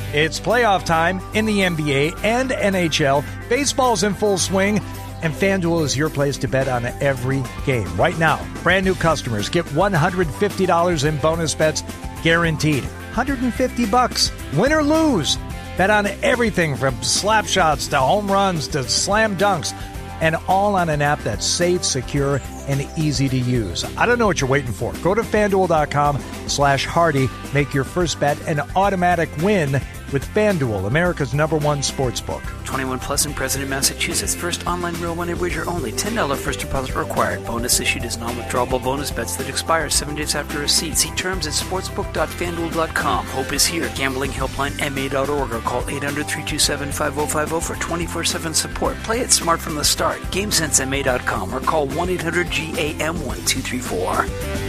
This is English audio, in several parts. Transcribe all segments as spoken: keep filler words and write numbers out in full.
It's playoff time in the N B A and N H L. Baseball's in full swing, and FanDuel is your place to bet on every game. Right now, brand new customers get one hundred fifty dollars in bonus bets guaranteed. one hundred fifty bucks, win or lose. Bet on everything from slap shots to home runs to slam dunks, and all on an app that's safe, secure, and easy to use. I don't know what you're waiting for. Go to FanDuel.com slash Hardy. Make your first bet an automatic win with FanDuel, America's number one sports book. twenty-one plus and present in Massachusetts. First online real money wager only. ten dollars first deposit required. Bonus issued as non-withdrawable bonus bets that expire seven days after receipt. See terms at sportsbook dot fan duel dot com. Hope is here. Gambling helpline M A dot org or call eight hundred, three two seven, five oh five oh for twenty-four seven support. Play it smart from the start. game sense M A dot com or call one eight hundred G A M one two three four.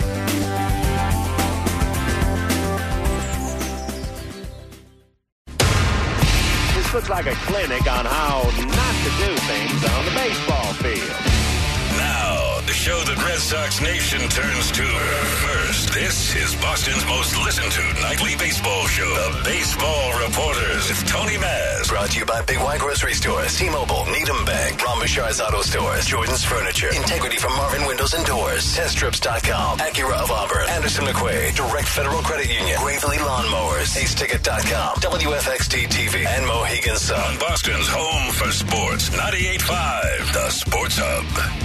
Looks like a clinic on how not to do things on the baseball field. Now, the show that Red Sox Nation turns to first. This is Boston's most listened to nightly baseball show, The Baseball Reporters with Tony Maz. Brought to you by Big Y Grocery Stores, T-Mobile, Needham Bank, Ron Bouchard's Auto Stores, Jordan's Furniture, Integrity from Marvin Windows and Doors, Test Strips dot com, Acura of Auburn, Anderson McQuaid, Direct Federal Credit Union, Gravely Lawnmowers, Ace Ticket dot com, W F X T T V, and Mohegan Sun. Boston's home for sports, ninety-eight point five, The Sports Hub.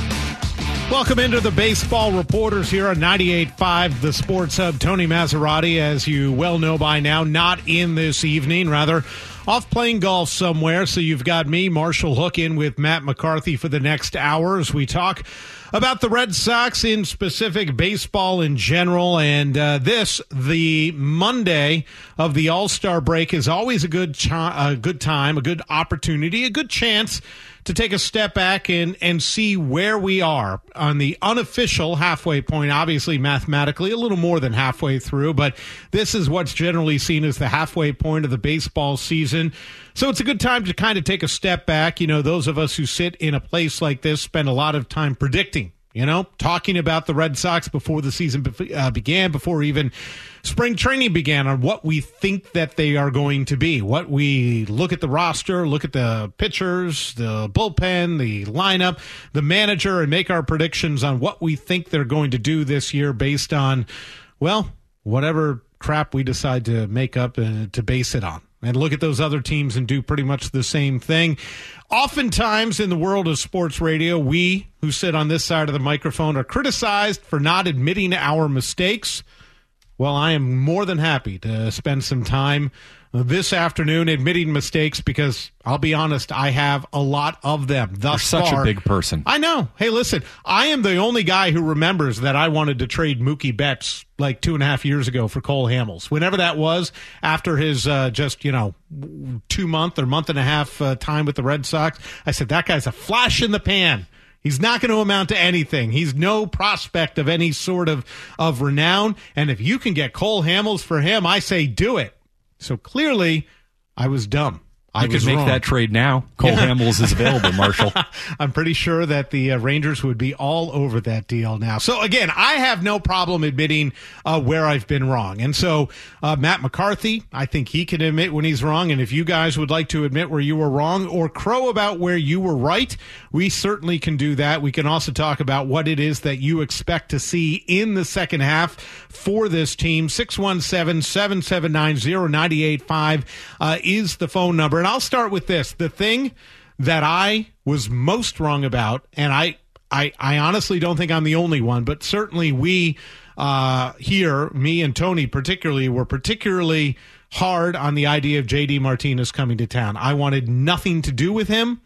Welcome into the Baseball Reporters here on ninety-eight point five, The Sports Hub. Tony Maserati, as you well know by now, not in this evening, rather off playing golf somewhere. So you've got me, Marshall Hook, in with Matt McCarthy for the next hour as we talk about the Red Sox, in specific, baseball in general. And uh, this, the Monday of the All-Star break, is always a good, ch- a good time, a good opportunity, a good chance to take a step back and, and see where we are on the unofficial halfway point. Obviously, mathematically, a little more than halfway through, but this is what's generally seen as the halfway point of the baseball season. So it's a good time to kind of take a step back. You know, those of us who sit in a place like this spend a lot of time predicting, you know, talking about the Red Sox before the season be- uh, began, before even spring training began, on what we think that they are going to be. What we look at the roster, look at the pitchers, the bullpen, the lineup, the manager, and make our predictions on what we think they're going to do this year based on, well, whatever crap we decide to make up and to base it on. And look at those other teams and do pretty much the same thing. Oftentimes in the world of sports radio, we who sit on this side of the microphone are criticized for not admitting our mistakes. Well, I am more than happy to spend some time this afternoon admitting mistakes, because I'll be honest, I have a lot of them thus You're such far. a big person. I know. Hey, listen, I am the only guy who remembers that I wanted to trade Mookie Betts like two and a half years ago for Cole Hamels. Whenever that was, after his uh, just, you know, two month or month and a half uh, time with the Red Sox, I said, that guy's a flash in the pan. He's not going to amount to anything. He's no prospect of any sort of, of renown. And if you can get Cole Hamels for him, I say do it. So clearly, I was dumb. I You could make wrong. that trade now. Cole Hamels is available, Marshall. I'm pretty sure that the uh, Rangers would be all over that deal now. So, again, I have no problem admitting uh, where I've been wrong. And so, uh, Matt McCarthy, I think he can admit when he's wrong. And if you guys would like to admit where you were wrong or crow about where you were right, we certainly can do that. We can also talk about what it is that you expect to see in the second half for this team. six one seven, seven seven nine, zero nine eight five uh, is the phone number. And I'll start with this. The thing that I was most wrong about, and I, I, I honestly don't think I'm the only one, but certainly we uh, here, me and Tony particularly, were particularly hard on the idea of J D Martinez coming to town. I wanted nothing to do with him.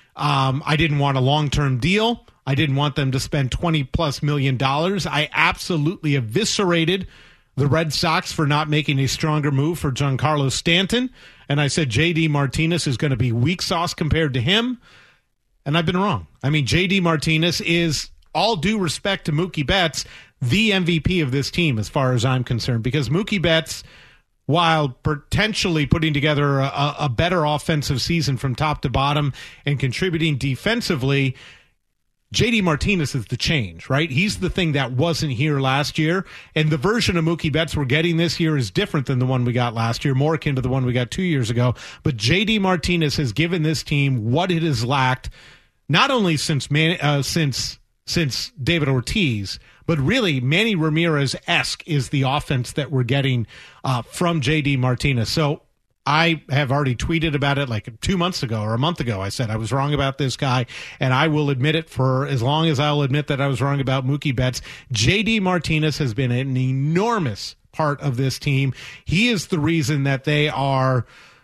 Um, I didn't want a long-term deal. I didn't want them to spend twenty plus million dollars. I absolutely eviscerated the Red Sox for not making a stronger move for Giancarlo Stanton. And I said J D Martinez is going to be weak sauce compared to him. And I've been wrong. I mean, J D Martinez is, all due respect to Mookie Betts, the M V P of this team as far as I'm concerned. Because Mookie Betts, while potentially putting together a, a better offensive season from top to bottom and contributing defensively, J D Martinez is the change, right? He's the thing that wasn't here last year, and the version of Mookie Betts we're getting this year is different than the one we got last year, more akin to the one we got two years ago. But J D Martinez has given this team what it has lacked, not only since Man, uh, since since David Ortiz, but really Manny Ramirez-esque is the offense that we're getting uh, from J D Martinez. So I have already tweeted about it like two months ago or a month ago. I said I was wrong about this guy, and I will admit it for as long as I'll admit that I was wrong about Mookie Betts. J D Martinez has been an enormous part of this team. He is the reason that they are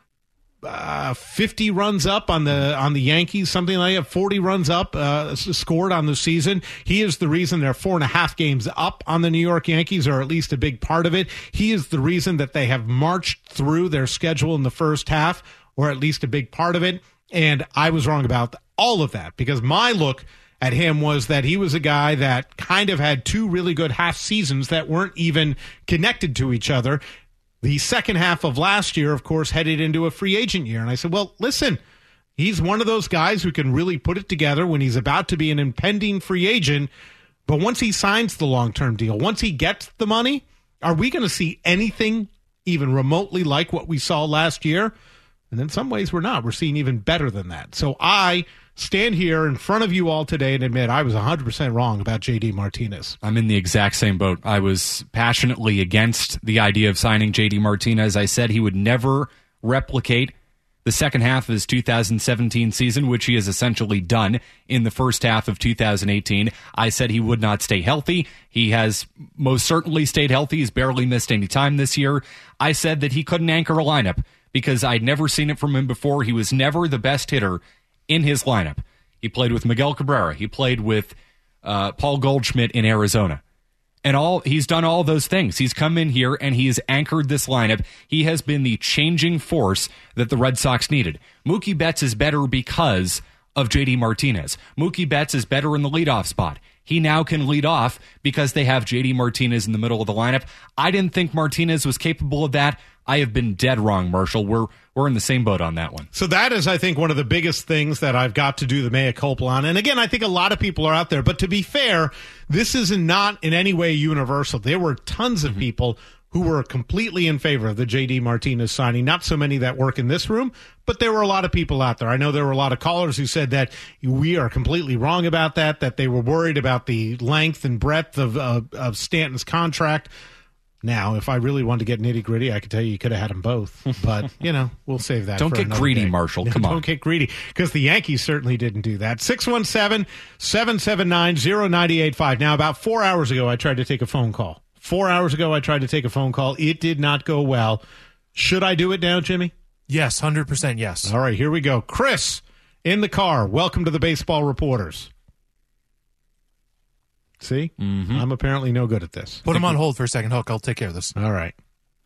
uh, fifty runs up on the on the Yankees, something like that, forty runs up uh, scored on the season. He is the reason they're four and a half games up on the New York Yankees, or at least a big part of it. He is the reason that they have marched through their schedule in the first half, or at least a big part of it. And I was wrong about all of that, because my look at him was that he was a guy that kind of had two really good half seasons that weren't even connected to each other. The second half of last year, of course, headed into a free agent year. And I said, well, listen, he's one of those guys who can really put it together when he's about to be an impending free agent. But once he signs the long-term deal, once he gets the money, are we going to see anything even remotely like what we saw last year? And in some ways, we're not. We're seeing even better than that. So I stand here in front of you all today and admit I was one hundred percent wrong about J D Martinez. I'm in the exact same boat. I was passionately against the idea of signing J D Martinez. I said he would never replicate the second half of his two thousand seventeen season, which he has essentially done in the first half of two thousand eighteen. I said he would not stay healthy. He has most certainly stayed healthy. He's barely missed any time this year. I said that he couldn't anchor a lineup because I'd never seen it from him before. He was never the best hitter in his lineup. He played with Miguel Cabrera. He played with uh, Paul Goldschmidt in Arizona. And all he's done all those things. He's come in here and he has anchored this lineup. He has been the changing force that the Red Sox needed. Mookie Betts is better because of J D Martinez. Mookie Betts is better in the leadoff spot. He now can lead off because they have J D Martinez in the middle of the lineup. I didn't think Martinez was capable of that. I have been dead wrong, Marshall. We're we're in the same boat on that one. So that is, I think, one of the biggest things that I've got to do the mea culpa on. And again, I think a lot of people are out there. But to be fair, this is not in any way universal. There were tons of mm-hmm. people who were completely in favor of the J D Martinez signing. Not so many that work in this room, but there were a lot of people out there. I know there were a lot of callers who said that we are completely wrong about that, that they were worried about the length and breadth of, uh, of Stanton's contract. Now, if I really wanted to get nitty-gritty, I could tell you you could have had them both. But, you know, we'll save that Don't for get another greedy, day. Marshall. Come Don't on. get greedy, because the Yankees certainly didn't do that. six one seven, seven seven nine, zero nine eight five. Now, about four hours ago, I tried to take a phone call. Four hours ago, I tried to take a phone call. It did not go well. Should I do it now, Jimmy? Yes, one hundred percent yes. All right, here we go. Chris, in the car. Welcome to the Baseball Reporters. See? Mm-hmm. I'm apparently no good at this. Put him on hold for a second, Hook. I'll take care of this. All right.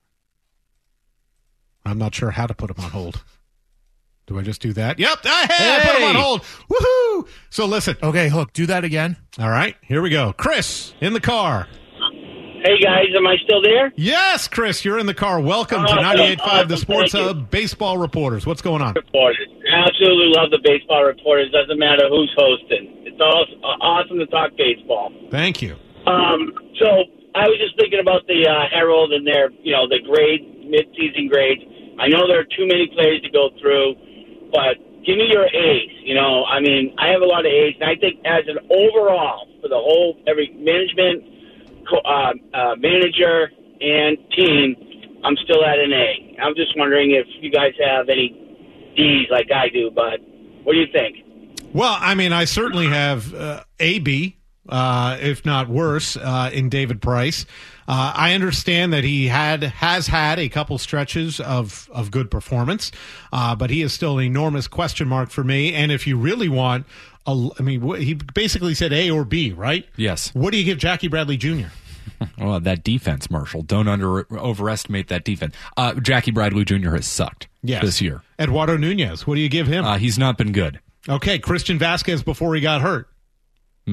I'm not sure how to put him on hold. Do I just do that? Yep. Ah, hey, hey, I put him on hold. Woohoo! So listen. Okay, Hook, do that again. All right, here we go. Chris, in the car. Hey, guys, am I still there? Yes, Chris, you're in the car. Welcome to ninety-eight point five, the Sports Hub Baseball Reporters. What's going on? Reporters. Absolutely love the Baseball Reporters. Doesn't matter who's hosting. It's all, awesome to talk baseball. Thank you. Um, so I was just thinking about the uh, Herald and their, you know, the grade, mid-season grades. I know there are too many players to go through, but give me your A's. You know, I mean, I have a lot of A's, and I think as an overall for the whole, every management, uh, uh, manager, and team, I'm still at an A. I'm just wondering if you guys have any D's like I do, but what do you think? Well, I mean, I certainly have uh, A B, uh, if not worse, uh, in David Price. Uh, I understand that he had has had a couple stretches of, of good performance, uh, but he is still an enormous question mark for me. And if you really want, a, I mean, wh- he basically said A or B, right? Yes. What do you give Jackie Bradley Junior? Well, that defense, Marshall. Don't under overestimate that defense. Uh, Jackie Bradley Junior has sucked yes. this year. Eduardo Nunez, what do you give him? Uh, he's not been good. Okay, Christian Vasquez before he got hurt. Meh.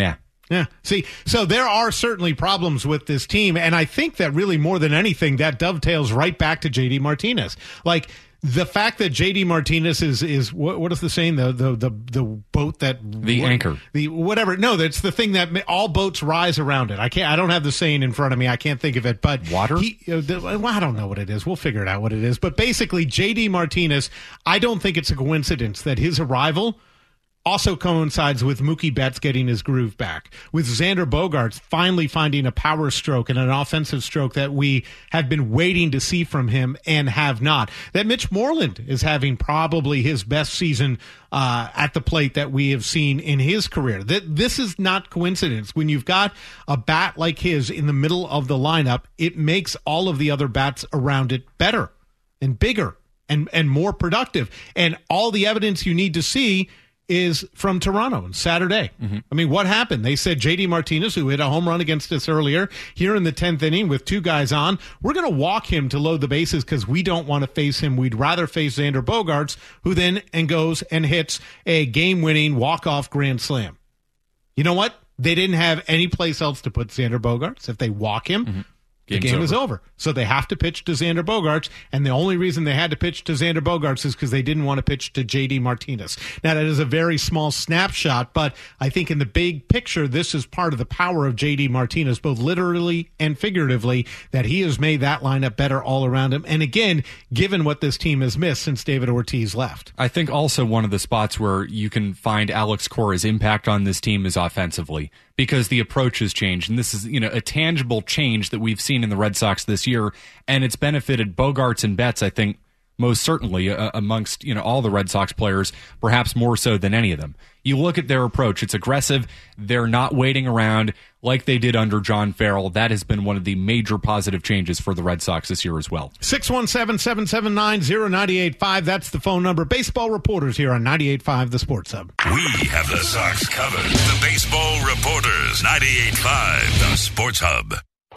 Yeah. See, so there are certainly problems with this team, and I think that really more than anything, that dovetails right back to J D Martinez. Like, the fact that J D Martinez is is what, what is the saying? The the the the boat that the what, anchor, the whatever. No, that's the thing that all boats rise around it. I can't. I don't have the saying in front of me. I can't think of it. But water. He, uh, the, well, I don't know what it is. We'll figure it out what it is. But basically, J D Martinez. I don't think it's a coincidence that his arrival also coincides with Mookie Betts getting his groove back, with Xander Bogaerts finally finding a power stroke and an offensive stroke that we have been waiting to see from him and have not. That Mitch Moreland is having probably his best season uh, at the plate that we have seen in his career. That this is not coincidence. When you've got a bat like his in the middle of the lineup, it makes all of the other bats around it better and bigger and, and more productive. And all the evidence you need to see is from Toronto on Saturday. Mm-hmm. I mean, what happened? They said J D Martinez, who hit a home run against us earlier, here in the tenth inning with two guys on, we're going to walk him to load the bases because we don't want to face him. We'd rather face Xander Bogaerts, who then and goes and hits a game-winning walk-off grand slam. You know what? They didn't have any place else to put Xander Bogaerts. If they walk him, mm-hmm. the game over. is over. So they have to pitch to Xander Bogaerts, and the only reason they had to pitch to Xander Bogaerts is because they didn't want to pitch to J D Martinez. Now, that is a very small snapshot, but I think in the big picture, this is part of the power of J D Martinez, both literally and figuratively, that he has made that lineup better all around him. And again, given what this team has missed since David Ortiz left. I think also one of the spots where you can find Alex Cora's impact on this team is offensively, because the approach has changed. And this is, you know, a tangible change that we've seen in the Red Sox this year, and it's benefited Bogaerts and Betts, I think, most certainly uh, amongst, you know, all the Red Sox players, perhaps more so than any of them. You look at their approach, it's aggressive. They're not waiting around like they did under John Farrell. That has been one of the major positive changes for the Red Sox this year as well. six one seven, seven seven nine, zero nine eight five, that's the phone number. Baseball reporters here on ninety-eight point five The Sports Hub. We have the Sox covered. The Baseball Reporters, ninety-eight point five The Sports Hub.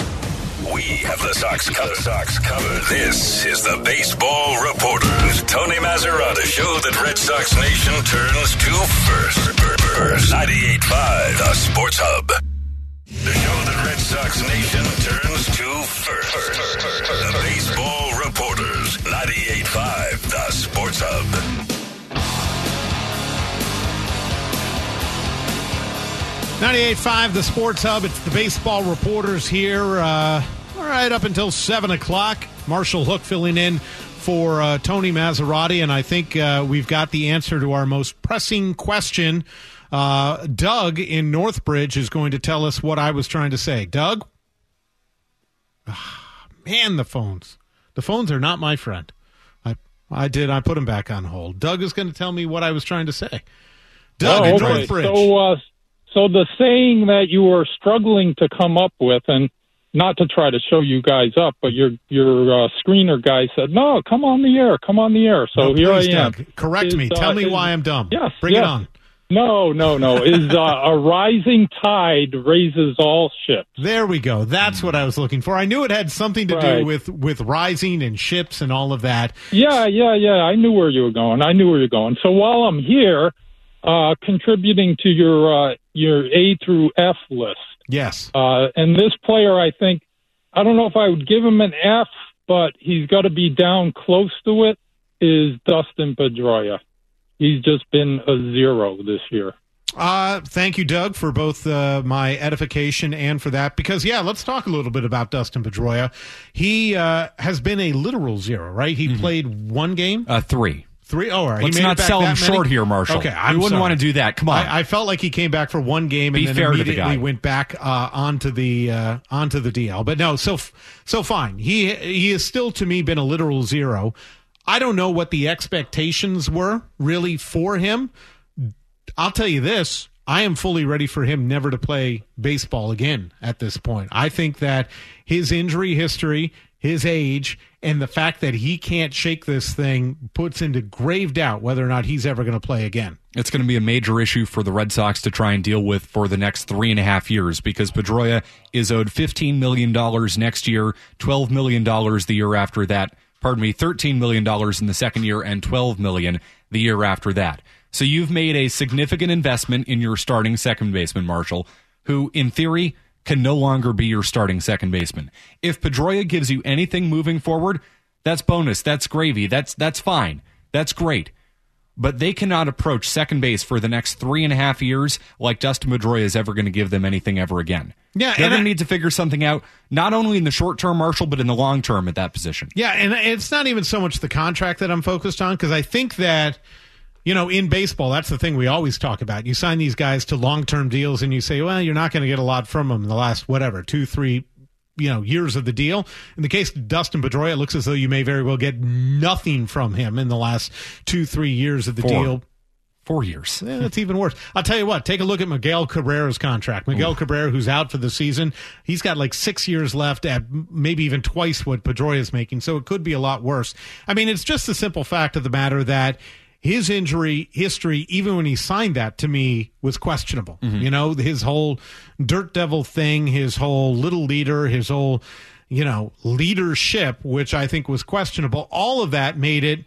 We have the Sox covered. Sox covered. This is the Baseball Reporters. Tony Mazzarata show that Red Sox Nation turns to first. First. ninety-eight point five The Sports Hub. The show that Red Sox Nation turns to first. The Baseball Reporters. ninety-eight point five The Sports Hub. ninety-eight point five The Sports Hub. It's the Baseball Reporters here. Uh, all right, up until seven o'clock. Marshall Hook filling in for uh, Tony Mazzarati, and I think uh, we've got the answer to our most pressing question. Uh, Doug in Northbridge is going to tell us what I was trying to say. Doug? Ah, man, the phones. The phones are not my friend. I I did. I put them back on hold. Doug is going to tell me what I was trying to say. Doug oh, in okay. Northbridge. So, uh, so the saying that you were struggling to come up with, and not to try to show you guys up, but your your uh, screener guy said, "No, come on the air, come on the air." So no, here please, I am. Doug. Correct is, me. Tell uh, me is, why I'm dumb. Yes, Bring yes. it on. No, no, no. Is uh, a rising tide raises all ships. There we go. That's what I was looking for. I knew it had something to right. do with, with rising and ships and all of that. Yeah, yeah, yeah. I knew where you were going. I knew where you're going. So while I'm here, uh, contributing to your uh, your A through F list. Yes. Uh, and this player, I think, I don't know if I would give him an F, but he's got to be down close to it, is Dustin Pedroia. He's just been a zero this year. Uh, thank you, Doug, for both uh, my edification and for that. Because, yeah, let's talk a little bit about Dustin Pedroia. He uh, has been a literal zero, right? He mm-hmm. played one game? Uh, three. Three? Oh, all right. Let's he made not it back sell him many? short here, Marshall. Okay, I'm we wouldn't sorry. want to do that. Come on. I, I felt like he came back for one game Be and then fair immediately to the guy. went back uh, onto the uh, onto the D L. But no, so so fine. He he has still to me been a literal zero. I don't know what the expectations were really for him. I'll tell you this. I am fully ready for him never to play baseball again at this point. I think that his injury history, his age, and the fact that he can't shake this thing puts into grave doubt whether or not he's ever going to play again. It's going to be a major issue for the Red Sox to try and deal with for the next three and a half years because Pedroia is owed fifteen million dollars next year, twelve million dollars the year after that. Pardon me, thirteen million dollars in the second year and twelve million dollars the year after that. So you've made a significant investment in your starting second baseman, Marshall. who, in theory, can no longer be your starting second baseman. If Pedroia gives you anything moving forward, that's bonus, that's gravy, that's that's fine, that's great. But they cannot approach second base for the next three and a half years like Dustin Pedroia is ever going to give them anything ever again. Yeah, They're going I, to need to figure something out, not only in the short term, Marshall, but in the long term at that position. Yeah, and it's not even so much the contract that I'm focused on, because I think that, you know, in baseball, that's the thing we always talk about. You sign these guys to long-term deals and you say, well, you're not going to get a lot from them in the last, whatever, two, three, you know, years of the deal. In the case of Dustin Pedroia, it looks as though you may very well get nothing from him in the last two, three years of the Four. deal. Four years. Yeah, that's even worse. I'll tell you what, take a look at Miguel Cabrera's contract. Miguel Ooh. Cabrera, who's out for the season, he's got like six years left at maybe even twice what Pedroia is making, so it could be a lot worse. I mean, it's just the simple fact of the matter that his injury history, even when he signed that, to me, was questionable. Mm-hmm. You know, his whole Dirt Devil thing, his whole little leader, his whole, you know, leadership, which I think was questionable. All of that made it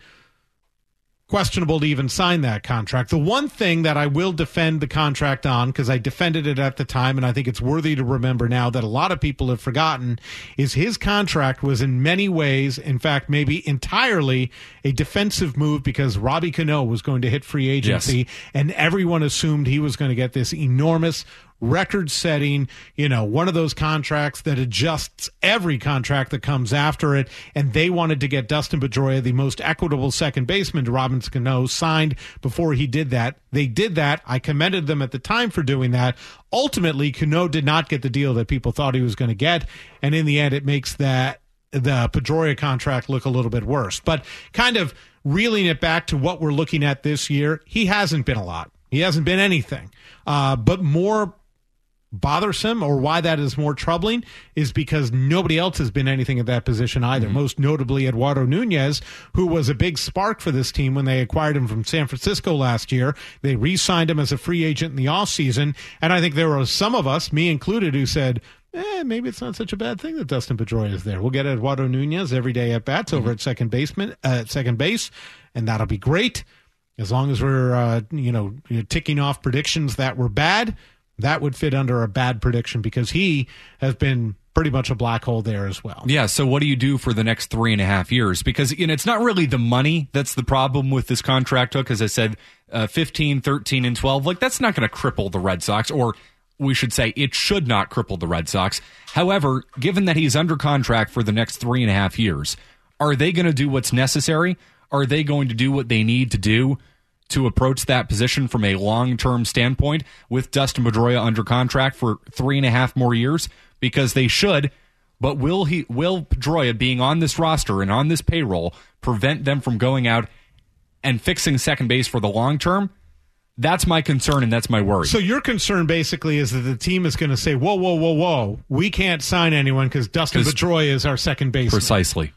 questionable to even sign that contract. The one thing that I will defend the contract on, because I defended it at the time, and I think it's worthy to remember now that a lot of people have forgotten, is his contract was in many ways, in fact, maybe entirely, a defensive move because Robbie Cano was going to hit free agency, yes. and everyone assumed he was going to get this enormous record-setting, you know, one of those contracts that adjusts every contract that comes after it, and they wanted to get Dustin Pedroia, the most equitable second baseman to Robinson Cano, signed before he did that. They did that. I commended them at the time for doing that. Ultimately, Cano did not get the deal that people thought he was going to get, and in the end, it makes that the Pedroia contract look a little bit worse. But kind of reeling it back to what we're looking at this year, he hasn't been a lot. He hasn't been anything. Uh, but more bothersome, or why that is more troubling, is because nobody else has been anything at that position either. Mm-hmm. Most notably Eduardo Nunez, who was a big spark for this team when they acquired him from San Francisco last year. They re-signed him as a free agent in the offseason, and I think there were some of us, me included, who said, eh, maybe it's not such a bad thing that Dustin Pedroia is there. We'll get Eduardo Nunez every day at bats mm-hmm. over at second baseman, uh, at second base, and that'll be great. As long as we're uh, you know ticking off predictions that were bad, that would fit under a bad prediction because he has been pretty much a black hole there as well. Yeah, so what do you do for the next three and a half years? Because you know, it's not really the money that's the problem with this contract hook. As I said, uh, fifteen, thirteen, and twelve, like that's not going to cripple the Red Sox, or we should say it should not cripple the Red Sox. However, given that he's under contract for the next three and a half years, are they going to do what's necessary? Are they going to do what they need to do to approach that position from a long-term standpoint with Dustin Pedroia under contract for three and a half more years? Because they should, but will he, will Pedroia being on this roster and on this payroll prevent them from going out and fixing second base for the long term? That's my concern, and that's my worry. So your concern basically is that the team is going to say, whoa, whoa, whoa, whoa, we can't sign anyone because Dustin Pedroia is our second baseman. Precisely.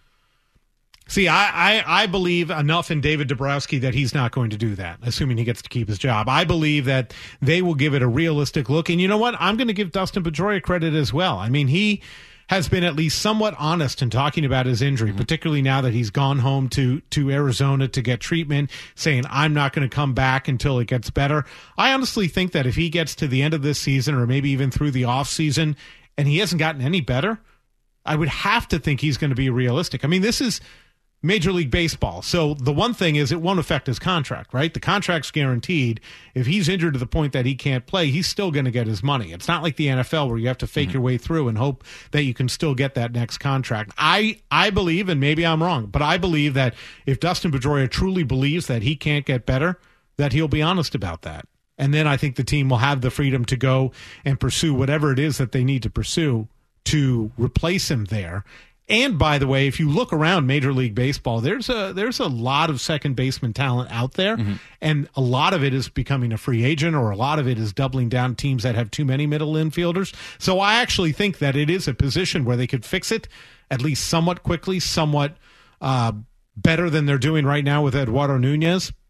See, I, I, I believe enough in David Dabrowski that he's not going to do that, assuming he gets to keep his job. I believe that they will give it a realistic look. And you know what? I'm going to give Dustin Pedroia credit as well. I mean, he has been at least somewhat honest in talking about his injury, mm-hmm. particularly now that he's gone home to, to Arizona to get treatment, saying, I'm not going to come back until it gets better. I honestly think that if he gets to the end of this season, or maybe even through the offseason, and he hasn't gotten any better, I would have to think he's going to be realistic. I mean, this is Major League Baseball. So the one thing is it won't affect his contract, right? The contract's guaranteed. If he's injured to the point that he can't play, he's still going to get his money. It's not like the N F L where you have to fake mm-hmm. your way through and hope that you can still get that next contract. I, I believe, and maybe I'm wrong, but I believe that if Dustin Pedroia truly believes that he can't get better, that he'll be honest about that. And then I think the team will have the freedom to go and pursue whatever it is that they need to pursue to replace him there. And by the way, if you look around Major League Baseball, there's a there's a lot of second baseman talent out there, mm-hmm. and a lot of it is becoming a free agent, or a lot of it is doubling down teams that have too many middle infielders. So I actually think that it is a position where they could fix it at least somewhat quickly, somewhat uh, better than they're doing right now with Eduardo Nunez.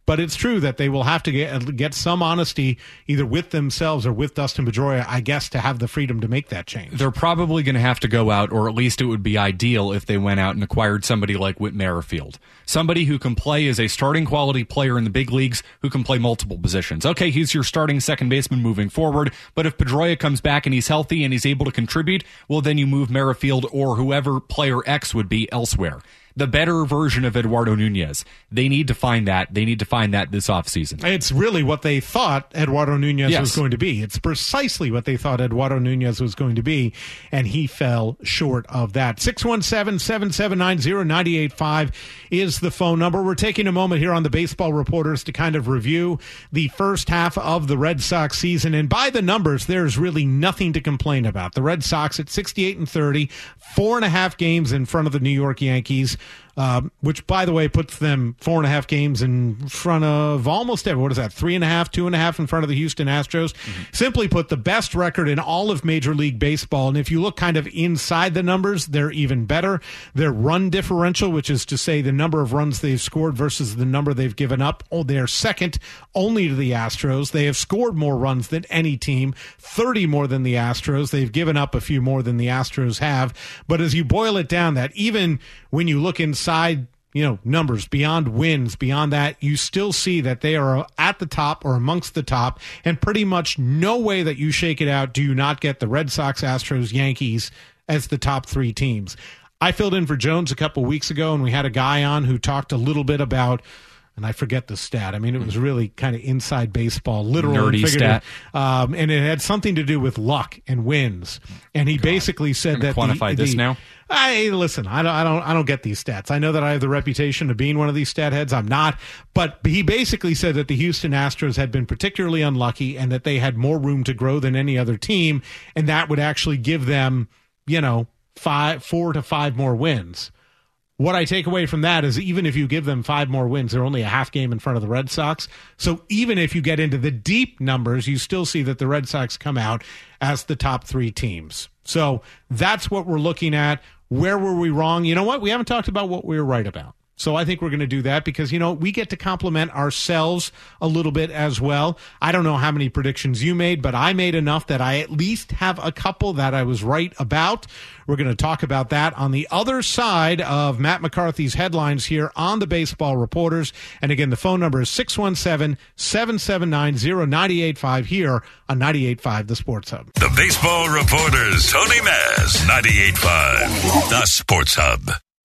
But it's true that they will have to get get some honesty either with themselves or with Dustin Pedroia, I guess, to have the freedom to make that change. They're probably going to have to go out, or at least it would be ideal if they went out and acquired somebody like Whit Merrifield. Somebody who can play as a starting quality player in the big leagues, who can play multiple positions. Okay, he's your starting second baseman moving forward, but if Pedroia comes back and he's healthy and he's able to contribute, well, then you move Merrifield or whoever player X would be elsewhere. The better version of Eduardo Nunez. They need to find that. They need to find that this offseason. It's really what they thought Eduardo Nunez yes. was going to be. It's precisely what they thought Eduardo Nunez was going to be, and he fell short of that. six one seven, seven seven nine, zero nine eight five is the phone number. We're taking a moment here on the Baseball Reporters to kind of review the first half of the Red Sox season, and by the numbers, there's really nothing to complain about. The Red Sox at sixty-eight and thirty, four and a half games in front of the New York Yankees. Um, which, by the way, puts them four and a half games in front of almost every, what is that, three and a half, two and a half in front of the Houston Astros. Mm-hmm. Simply put, the best record in all of Major League Baseball. And if you look kind of inside the numbers, they're even better. Their run differential, which is to say the number of runs they've scored versus the number they've given up, oh, they're second only to the Astros. They have scored more runs than any team, thirty more than the Astros. They've given up a few more than the Astros have. But as you boil it down, that even when you look inside, Side, you know, numbers beyond wins, beyond that, you still see that they are at the top or amongst the top, and pretty much no way that you shake it out do you not get the Red Sox, Astros, Yankees as the top three teams. I filled in for Jones a couple weeks ago, and we had a guy on who talked a little bit about, and I forget the stat. I mean, it was really kind of inside baseball, literal nerdy and stat, um, and it had something to do with luck and wins. And he God. basically said Can that quantify the, this the, now. I listen. I don't. I don't. I don't get these stats. I know that I have the reputation of being one of these stat heads. I'm not. But he basically said that the Houston Astros had been particularly unlucky, and that they had more room to grow than any other team, and that would actually give them, you know, five, four to five more wins. What I take away from that is even if you give them five more wins, they're only a half game in front of the Red Sox. So even if you get into the deep numbers, you still see that the Red Sox come out as the top three teams. So that's what we're looking at. Where were we wrong? You know what? We haven't talked about what we were right about. So I think we're going to do that because, you know, we get to compliment ourselves a little bit as well. I don't know how many predictions you made, but I made enough that I at least have a couple that I was right about. We're going to talk about that on the other side of Matt McCarthy's headlines here on the Baseball Reporters. And again, the phone number is six one seven, seven seven nine, zero nine eight five here on ninety-eight point five The Sports Hub. The Baseball Reporters, Tony Maz, ninety-eight point five The Sports Hub.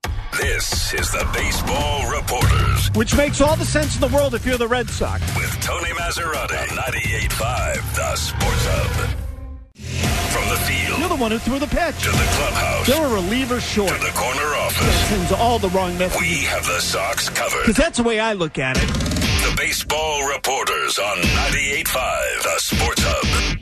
This is the Baseball Reporters. Which makes all the sense in the world if you're the Red Sox. With Tony Maserati, ninety-eight point five The Sports Hub. From the field. You're the one who threw the pitch. To the clubhouse. You're a reliever short. To the corner office. That sends all the wrong messages. We have the Sox covered. Because that's the way I look at it. The Baseball Reporters on ninety-eight point five The Sports Hub.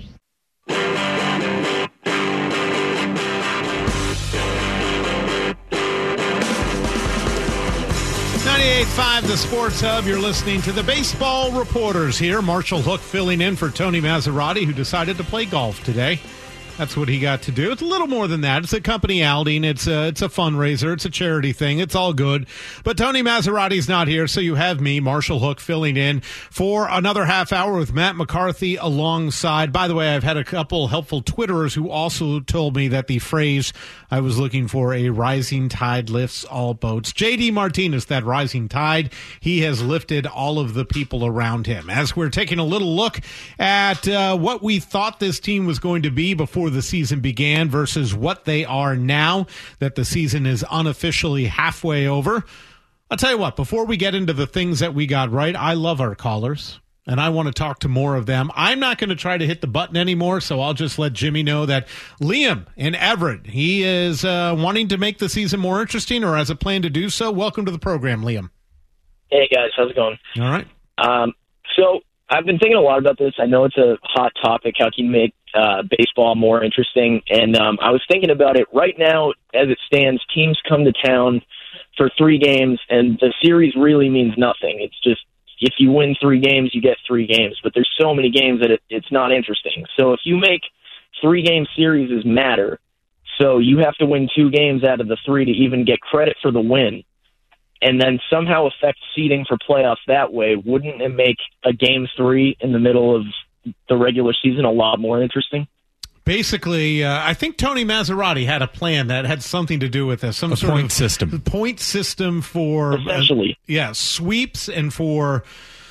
ninety-eight point five The Sports Hub. You're listening to the Baseball Reporters here. Marshall Hook filling in for Tony Maserati, who decided to play golf today. That's what he got to do. It's a little more than that. It's a company outing. It's a, it's a fundraiser. It's a charity thing. It's all good. But Tony Maserati's not here, so you have me, Marshall Hook, filling in for another half hour with Matt McCarthy alongside. By the way, I've had a couple helpful Twitterers who also told me that the phrase I was looking for, a rising tide lifts all boats. J D Martinez, that rising tide, he has lifted all of the people around him. As we're taking a little look at uh, what we thought this team was going to be before the season began versus what they are now that the season is unofficially halfway over. I'll tell you what, before we get into the things that we got right, I love our callers, and I want to talk to more of them. I'm not going to try to hit the button anymore, so I'll just let Jimmy know that Liam in Everett, he is uh, wanting to make the season more interesting or has a plan to do so. Welcome to the program, Liam. Hey, guys. How's it going? All right. Um, so I've been thinking a lot about this. I know it's a hot topic. How can you make uh, baseball more interesting? And um, I was thinking about it right now as it stands. Teams come to town for three games, and the series really means nothing. It's just if you win three games, you get three games. But there's so many games that it, it's not interesting. So if you make three-game series matter, so you have to win two games out of the three to even get credit for the win. and then somehow affect seeding for playoffs that way, wouldn't it make a game three in the middle of the regular season a lot more interesting? Basically, uh, I think Tony Maserati had a plan that had something to do with this. Some a sort point of system. Point system for essentially, uh, yeah, sweeps and for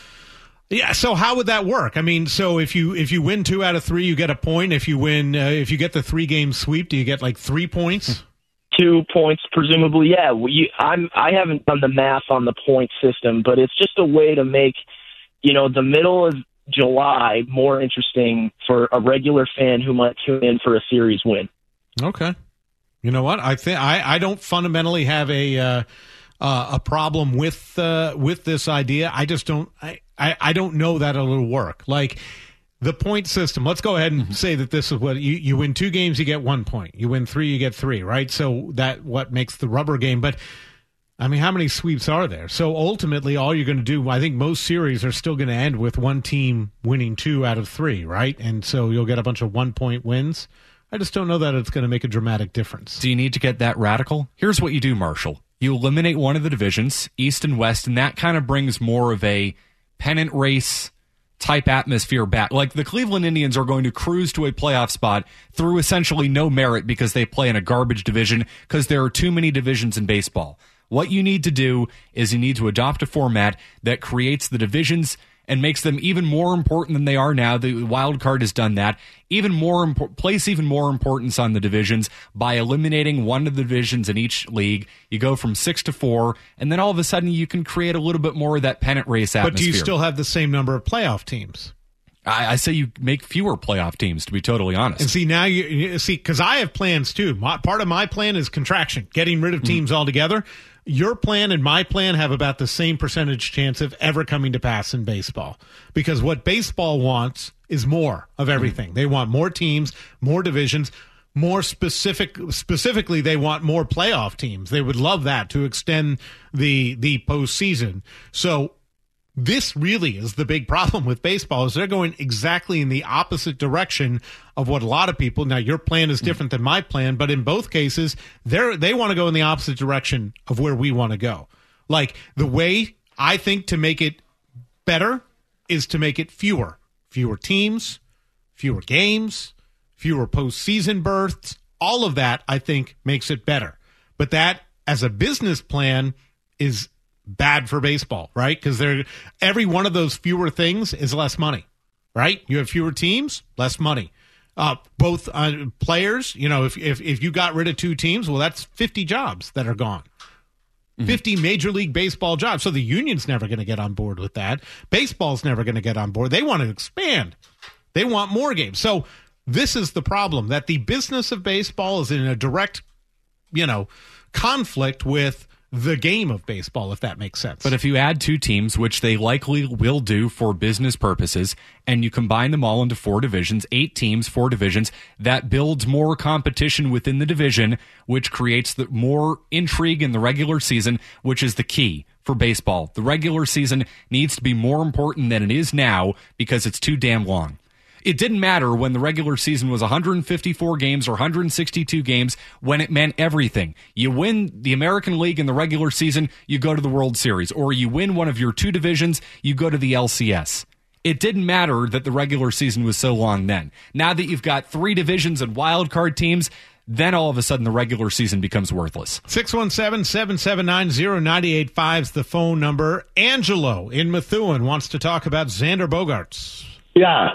yeah. So how would that work? I mean, so if you if you win two out of three, you get a point. If you win, uh, if you get the three game sweep, do you get like three points? Two points, presumably. Yeah, we, I'm. I haven't done the math on the point system, but it's just a way to make, you know, the middle of July more interesting for a regular fan who might tune in for a series win. Okay, you know what? I think I, I don't fundamentally have a uh, uh, a problem with uh, with this idea. I just don't I, I, I don't know that it'll work. Like the point system. Let's go ahead and mm-hmm. say that this is what you you win two games, you get one point. You win three, you get three. Right? So that what makes the rubber game, but. I mean, how many sweeps are there? So ultimately, all you're going to do, I think most series are still going to end with one team winning two out of three, right? And so you'll get a bunch of one-point wins. I just don't know that it's going to make a dramatic difference. Do you need to get that radical? Here's what you do, Marshall. You eliminate one of the divisions, East and West, and that kind of brings more of a pennant race type atmosphere back. Like the Cleveland Indians are going to cruise to a playoff spot through essentially no merit because they play in a garbage division because there are too many divisions in baseball. What you need to do is you need to adopt a format that creates the divisions and makes them even more important than they are now. The wild card has done that. Even more impo- place even more importance on the divisions by eliminating one of the divisions in each league. You go from six to four, and then all of a sudden you can create a little bit more of that pennant race atmosphere. But do you still have the same number of playoff teams? I, I say you make fewer playoff teams, to be totally honest. And see, now you, you see, because I have plans too. My, part of my plan is contraction, getting rid of teams mm. altogether. Your plan and my plan have about the same percentage chance of ever coming to pass in baseball. Because what baseball wants is more of everything. Mm. They want more teams, more divisions, more specific. Specifically, they want more playoff teams. They would love that to extend the the postseason. So this really is the big problem with baseball is they're going exactly in the opposite direction of what a lot of people. Now, your plan is different than my plan, but in both cases, they're, they want to go in the opposite direction of where we want to go. Like the way I think to make it better is to make it fewer, fewer teams, fewer games, fewer postseason berths. All of that, I think, makes it better. But that as a business plan is bad for baseball, right? Because they're every one of those fewer things is less money, right? You have fewer teams, less money. Uh, both uh, players, you know, if, if if you got rid of two teams, well, that's fifty jobs that are gone. Mm-hmm. fifty Major League Baseball jobs. So the union's never going to get on board with that. Baseball's never going to get on board. They want to expand. They want more games. So this is the problem, that the business of baseball is in a direct, you know, conflict with the game of baseball, if that makes sense. But if you add two teams, which they likely will do for business purposes, and you combine them all into four divisions, eight teams, four divisions, that builds more competition within the division, which creates the more intrigue in the regular season, which is the key for baseball. The regular season needs to be more important than it is now because it's too damn long. It didn't matter when the regular season was one hundred fifty-four games or one hundred sixty-two games when it meant everything. You win the American League in the regular season, you go to the World Series. Or you win one of your two divisions, you go to the L C S. It didn't matter that the regular season was so long then. Now that you've got three divisions and wild card teams, then all of a sudden the regular season becomes worthless. six one seven, seven seven nine, zero nine eight five is the phone number. Angelo in Methuen wants to talk about Xander Bogaerts. Yeah.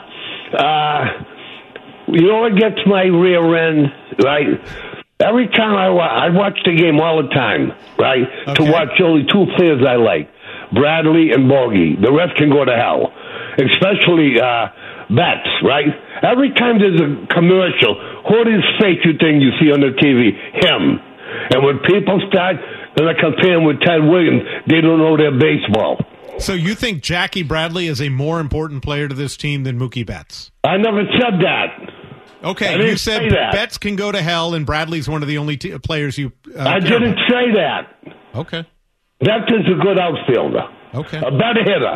Uh, you know what gets my rear end, right? Every time I watch, I watch the game all the time, right? Okay. To watch only two players I like, Bradley and Bogey. The rest can go to hell, especially uh, Betts, right? Every time there's a commercial, who is face you think you see on the T V? Him. And when people start going to compare him with Ted Williams, they don't know their baseball. So you think Jackie Bradley is a more important player to this team than Mookie Betts? I never said that. Okay, you said Betts can go to hell and Bradley's one of the only t- players you... Uh, I didn't about. say that. Okay. Betts is a good outfielder. Okay. A better hitter.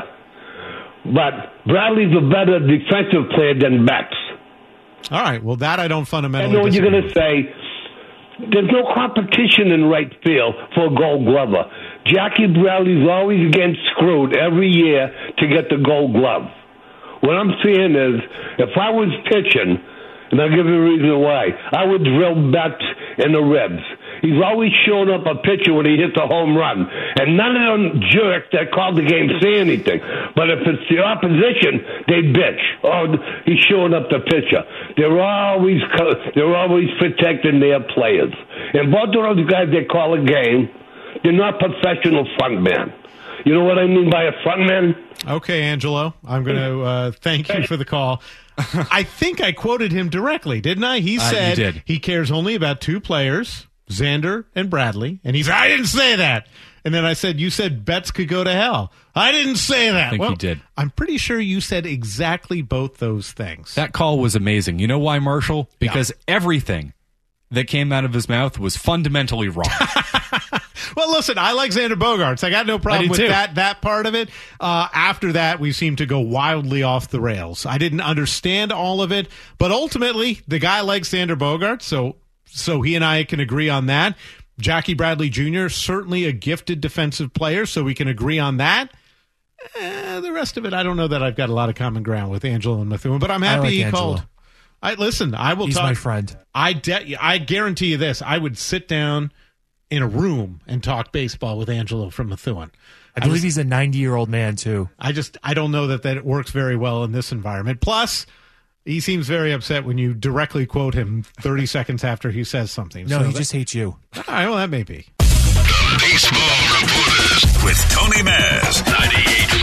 But Bradley's a better defensive player than Betts. All right, well, that I don't fundamentally I know what disagree. you're going to say. there's no competition in right field for a Gold Glover. Jackie Bradley's always getting screwed every year to get the Gold Glove. What I'm saying is, if I was pitching, and I'll give you a reason why, I would drill Betts in the ribs. He's always showing up a pitcher when he hits a home run. And none of them jerks that called the game say anything. But if it's the opposition, they bitch. Oh, he's showing up the pitcher. They're always they're always protecting their players. And both of those guys that call a game, they're not professional frontmen. You know what I mean by a frontman? Okay, Angelo. I'm going to uh, thank you for the call. I think I quoted him directly, didn't I? He Uh, said you did. he cares only about two players, Xander and Bradley. And he said, I didn't say that. And then I said, you said Betts could go to hell. I didn't say that. I think well, he did. I'm pretty sure you said exactly both those things. That call was amazing. You know why, Marshall? Because everything that came out of his mouth was fundamentally wrong. Well, listen, I like Xander Bogaerts. I got no problem with too. that that part of it. Uh, after that, we seemed to go wildly off the rails. I didn't understand all of it, but ultimately, the guy likes Xander Bogaerts, so so he and I can agree on that. Jackie Bradley Junior, certainly a gifted defensive player, so we can agree on that. Eh, the rest of it, I don't know that I've got a lot of common ground with Angelo and Methuen, but I'm happy like he Angelo. called. I listen. I will. He's talk, my friend. I de- I guarantee you this: I would sit down in a room and talk baseball with Angelo from Methuen. I believe just, he's a ninety-year-old man, too. I just I don't know that that works very well in this environment. Plus, he seems very upset when you directly quote him thirty seconds after he says something. No, so he that, just hates you. All right, well, that may be. The Baseball Reporters with Tony Maz, ninety-eight